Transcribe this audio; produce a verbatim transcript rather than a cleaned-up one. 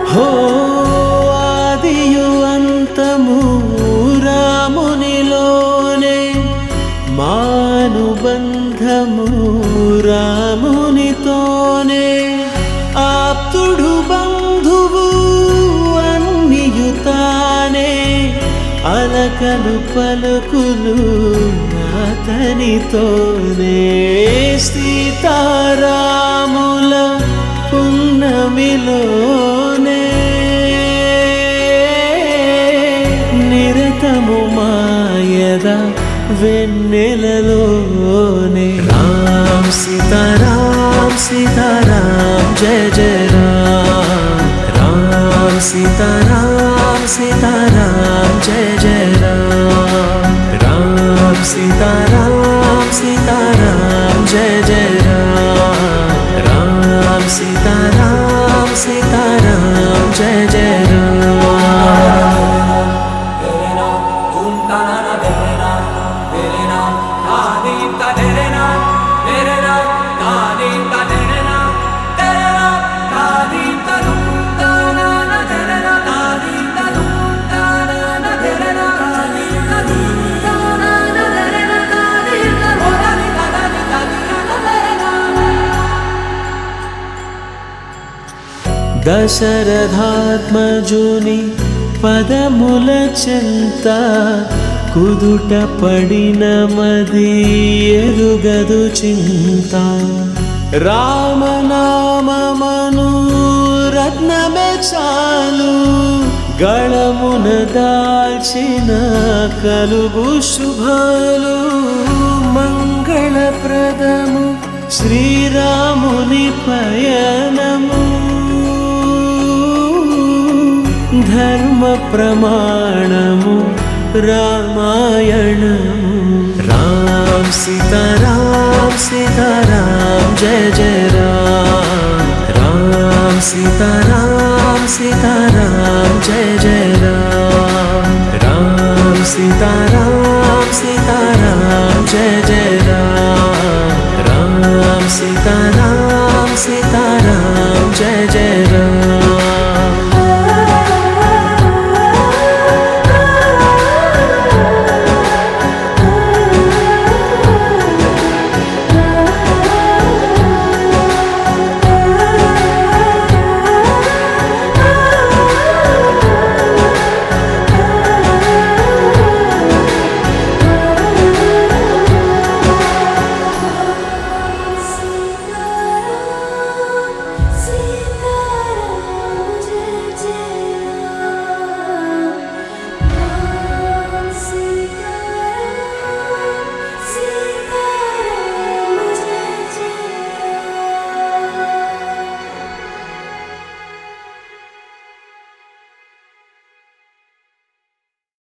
హో ఆదియు అంతము రామునిలోనే, మానుబంధము రామునితోనే, ఆప్తుడు బంధువు అన్నియుతానే, అలకలు పలుకులు అతనితోనే. సీతారాముల పున్నమిలోనే, నిరతము మాయద వెన్నెలలోనే. రామ్ సీతారాం సీతారాం జయ జయ రామ్. రామ్ సీతారాం సీతారాం జయ జయ రామ్. రామ్ సీతారాం సీతారాం జయ జయ రామ్. రామ్ సీతారాం సీతారాం జయ జయ రామ్. దశరథాత్మజుని పదముల చెంత కుదుట పడిన మది ఎరుగదు చింత. రామనామమను రత్నమే చాలు, గళమున దాల్చిన కలుగు శుభాలు. మంగళప్రదము శ్రీరాముని పయనము, ధర్మ ప్రమాణము రామాయణము. రామ్ సీతారాం సీతారాం జయ జయ రామ్. రామ్ సీతారాం సీతారాం జయ జయ రామ్. రామ్ సీతారాం సీతారాం జయ